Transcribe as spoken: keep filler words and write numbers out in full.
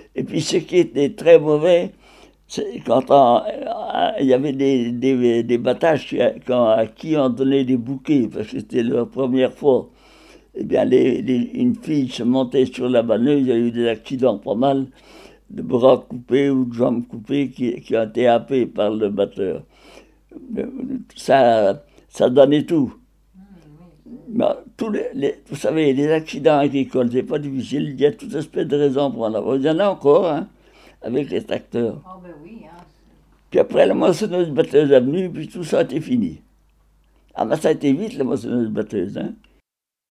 Et puis ce qui était très mauvais, c'est quand on- il y avait des, des, des battages qui, quand- à qui on donnait des bouquets, parce que c'était leur première fois. Eh bien, les, les- une fille se montait sur la banneuse, il y a eu des accidents pas mal, de bras coupés ou de jambes coupées qui, qui ont été happés par le batteur. Mais Ça, ça donnait tout. Mais tous les, les- vous savez, les accidents agricoles, c'est pas difficile, il y a toute espèce de raisons pour en avoir. Il y en a encore, hein, avec les tracteurs. Oh ben oui, hein. Puis après, la moissonneuse batteuse est venue, puis tout ça a été fini. Ah, mais ça a été vite, la moissonneuse batteuse, hein.